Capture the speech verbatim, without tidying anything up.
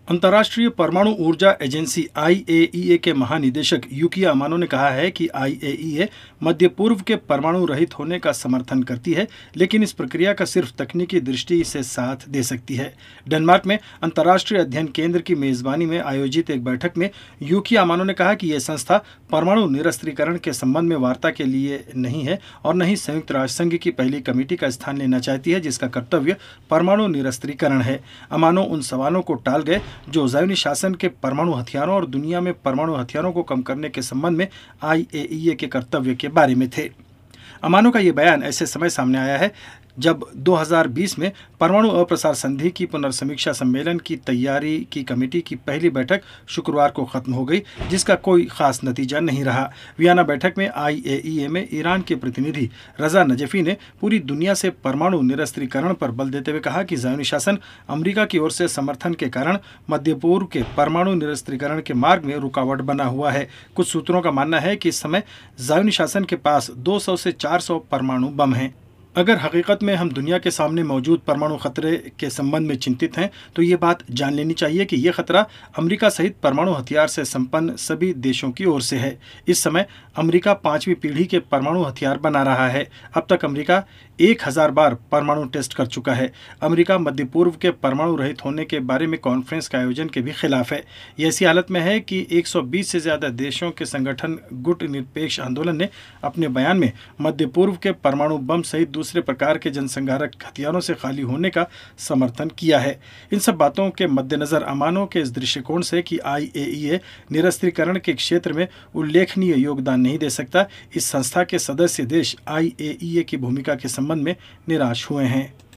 अंतर्राष्ट्रीय परमाणु ऊर्जा एजेंसी आई ए ई ए के महानिदेशक युकिया अमानो ने कहा है कि आई ए ई ए मध्य पूर्व के परमाणु रहित होने का समर्थन करती है, लेकिन इस प्रक्रिया का सिर्फ तकनीकी दृष्टि से साथ दे सकती है। डेनमार्क में अंतर्राष्ट्रीय अध्ययन केंद्र की मेजबानी में आयोजित एक बैठक में युकिया अमानो ने कहा कि यह संस्था परमाणु निरस्त्रीकरण के संबंध में वार्ता के लिए नहीं है और न ही संयुक्त राष्ट्र संघ की पहली कमेटी का स्थान लेना चाहती है, जिसका कर्तव्य परमाणु निरस्त्रीकरण है। अमानो उन सवालों को टाल गए जो ज़ायोनी शासन के परमाणु हथियारों और दुनिया में परमाणु हथियारों को कम करने के संबंध में आई ए ई ए के कर्तव्य के बारे में थे। अमानो का ये बयान ऐसे समय सामने आया है जब दो हज़ार बीस में परमाणु अप्रसार संधि की पुनर्समीक्षा सम्मेलन की तैयारी की कमेटी की पहली बैठक शुक्रवार को खत्म हो गई, जिसका कोई खास नतीजा नहीं रहा। वियना बैठक में आई ए ई ए में ईरान के प्रतिनिधि रजा नजफी ने पूरी दुनिया से परमाणु निरस्त्रीकरण पर बल देते हुए कहा कि ज़ायोनी शासन अमेरिका की ओर से समर्थन के कारण मध्य पूर्व के परमाणु निरस्त्रीकरण के मार्ग में रुकावट बना हुआ है। कुछ सूत्रों का मानना है कि इस समय ज़ायोनी शासन के पास दो सौ से चार सौ परमाणु बम हैं। अगर हकीकत में हम दुनिया के सामने मौजूद परमाणु खतरे के संबंध में चिंतित हैं, तो ये बात जान लेनी चाहिए कि यह खतरा अमेरिका सहित परमाणु हथियार से संपन्न सभी देशों की ओर से है। इस समय अमेरिका पांचवी पीढ़ी के परमाणु हथियार बना रहा है। अब तक अमेरिका एक हज़ार बार परमाणु टेस्ट कर चुका है। अमेरिका मध्य पूर्व के परमाणु रहित होने के बारे में कॉन्फ्रेंस के आयोजन के भी खिलाफ है। ये ऐसी हालत में है कि एक सौ बीस से ज़्यादा देशों के संगठन गुट निरपेक्ष आंदोलन ने अपने बयान में मध्य पूर्व के परमाणु बम सहित दूसरे प्रकार के जनसंहारक हथियारों से खाली होने का समर्थन किया है। इन सब बातों के मद्देनजर अमानो के इस दृष्टिकोण से कि आई ए ई ए निरस्त्रीकरण के क्षेत्र में उल्लेखनीय योगदान नहीं दे सकता, इस संस्था के सदस्य देश आई ए ई ए की भूमिका के संबंध में निराश हुए हैं।